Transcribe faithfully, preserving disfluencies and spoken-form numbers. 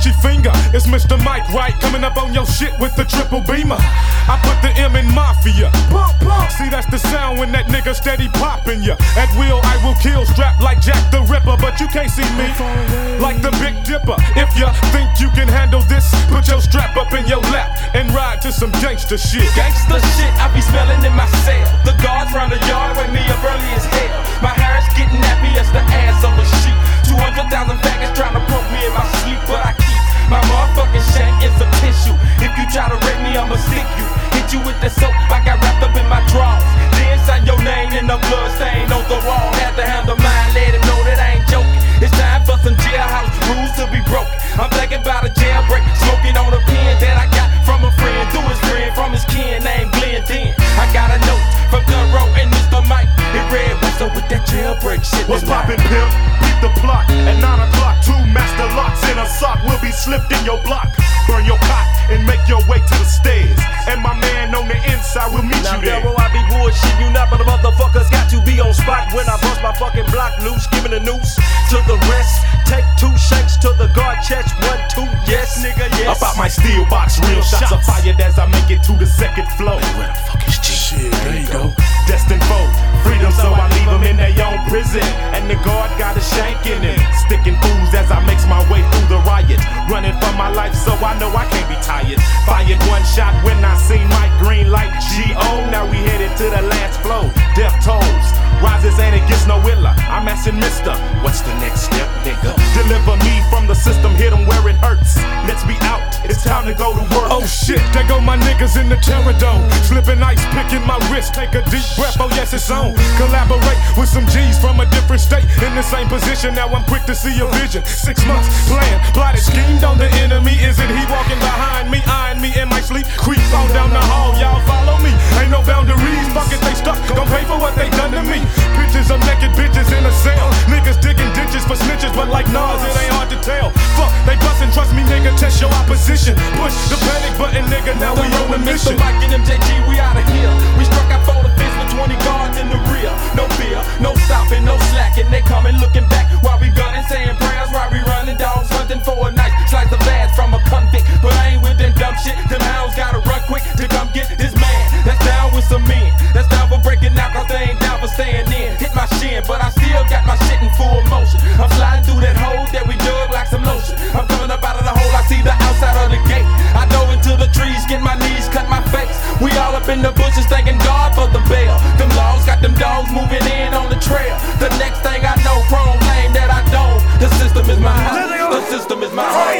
Gucci finger. It's Mister Mike, right? Coming up on your shit with the triple beamer. I put the M in Mafia. Bump, bump. See, that's the sound when that nigga steady popping ya. At will, I will kill, strapped like Jack the Ripper. But you can't see me like the Big Dipper. If you think you can handle this, put your strap up in your lap and ride to some gangster shit. Gangster shit, I be smelling in my cell. The guards round the yard wake me up early as hell. My hair is getting nappy as the ass of a sheep. Two hundred thousand faggots trying to poke me in my sleep, but I keep my motherfucking shank is a tissue. If you try to rape me, I'ma stick you. Hit you with the soap I got wrapped up in my drawers. Then sign your name in the blood stain on the wall. Had to handle mine, let him know that I ain't joking. It's time for some jailhouse rules to be broken. I'm thinking about a jailbreak, smoking on a pen that I got from a friend, through his friend, from his kin named Glenn Den. I got a note from Thorough and Mister Mike. It read, what's up with that jailbreak shit? What's poppin', pimp? Beat the plot. At nine o'clock, two master locks in a sock will be slipped in your block. Burn your cot and make your way to the stairs. And my man on the inside will meet now you there. Now, I be bullshit you not, but the motherfuckers got to be on spot when I bust my fucking block loose, giving a noose to the rest. Take two shanks to the guard chest, one, two, yes, nigga, yes. About my steel box, real shots, shots are fired as I make it to the second floor. Hey, where the fuck is G? Shit, there you go. Destined for freedom, so I leave them in their own prison. And the guard got a shank in him. Sticking fools as I makes my way through the riot. Running for my life, so I know I can't be tired. Fired one shot when I seen Mike Green like G O. Now we headed to the last floor. Death tolls, rises and it gets no iller. I'm asking Mister, what's the next step, nigga? Deliver me from the system, hit them where it hurts. Let's be out, it's time to go to work. Oh shit, there go my niggas in the terror dome. Slipping ice, picking my wrist, take a deep breath, oh yes it's on. Collaborate with some G's from a different state. In the same position, now I'm quick to see a vision. Six months, plan, plotted, schemed on the enemy. Is it he walking behind me, eyeing me in my sleep? Creep on down the hall, y'all follow me. Ain't no boundaries, fuck it, they stuck. Gon' pay for what they done to me. Pictures of naked bitches in a cell. Niggas digging ditches for snitches, but like Nas, it ain't hard to tell. Fuck, they bustin', trust me, nigga, test your opposition. Push the panic button, nigga, now we on a mission. Mister Mike and M J G, we outta here. We struck out for the fence with twenty guards in the rear. No fear, no stopping, no slacking. They coming looking back while we gunning, saying prayers while we running. Dogs hunting for a nice slice of ass from a convict. But I ain't with them dumb shit. Them hounds gotta run quick to come get this man. That's down with some men. That's down for breaking out, cause they ain't down for staying in. Hit my shin, but I still got my shit in full motion. I'm sliding through that hole that we dug like some lotion. I'm coming up out of the hole, I see the outside of the gate. I dove into the trees, get my knees, cut my face. We all up in the bushes, thanking God for the bail. Them laws got them dogs moving in on the trail. The next thing I know, chrome lane that I don't. The system is my house, the system is my home.